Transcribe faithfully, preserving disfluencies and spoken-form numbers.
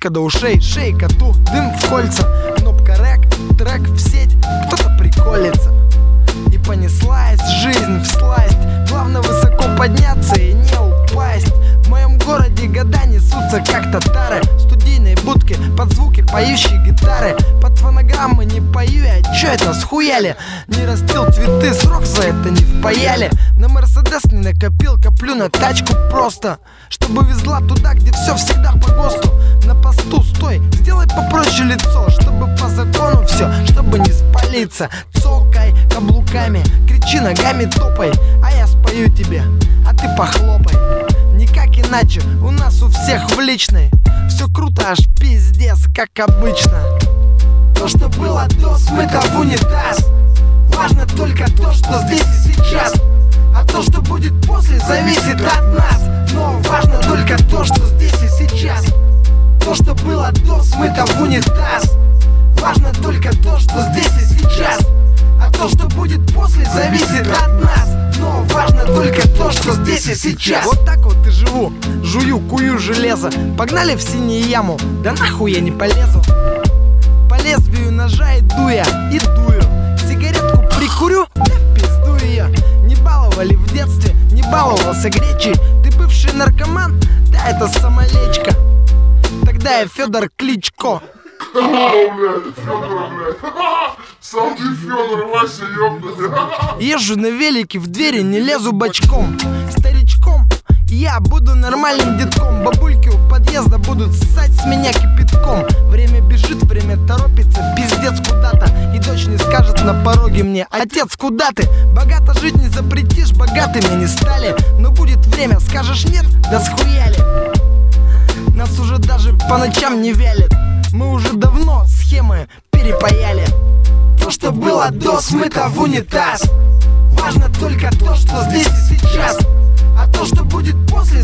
Музыка до ушей, шеи коту, дым в кольца, кнопка рэк, трек в сеть, кто-то приколится. И понеслась жизнь в сласть, главное высоко подняться и не упасть. В моем городе года несутся как татары, студийные будки под звуки поющей гитары. Под фонограммы не пою я, чё это схуяли? Не растил цветы, срок за это не впаяли. На Мерседес не накопил, коплю на тачку просто, чтобы везла туда, где все всегда по ГОСТу. На посту стой, сделай попроще лицо, чтобы по закону все, чтобы не спалиться. Цокай каблуками, кричи ногами, топай, а я спою тебе, а ты похлопай. Никак иначе, у нас у всех в личной все круто, аж пиздец, как обычно. То, что было до, смыто в унитаз. Важно только то, что здесь и сейчас. А то, что будет после, зависит от нас. Но важно только то, что здесь и сейчас. То, что было до, смыто в унитаз. Важно только то, что здесь и сейчас. А то, что будет после, зависит от нас. Но важно только то, что здесь и сейчас. Вот так вот и живу, жую, кую железо. Погнали в синюю яму, да нахуй я не полезу. По лезвию ножа иду я и дую. Сигаретку прикурю, да в пизду ее. Не баловали в детстве, не баловался гречей. Ты бывший наркоман? Да это самолечка. Тогда я Федор Кличко. Сам ты Федор, Вася, ёбаный. Езжу на велике, в двери не лезу бочком. Старичком я буду нормальным детком. Бабульки у подъезда будут ссать с меня кипятком. Время бежит, время торопится, пиздец куда-то. И дочь не скажет на пороге мне: отец, куда ты? Богато жить не запретишь, богатыми не стали. Но будет время, скажешь нет, да схуяли. Нас уже даже по ночам не вялит. Мы уже давно схемы перепаяли. То, что было до, смыто в унитаз. Важно только то, что здесь и сейчас. А то, что будет после,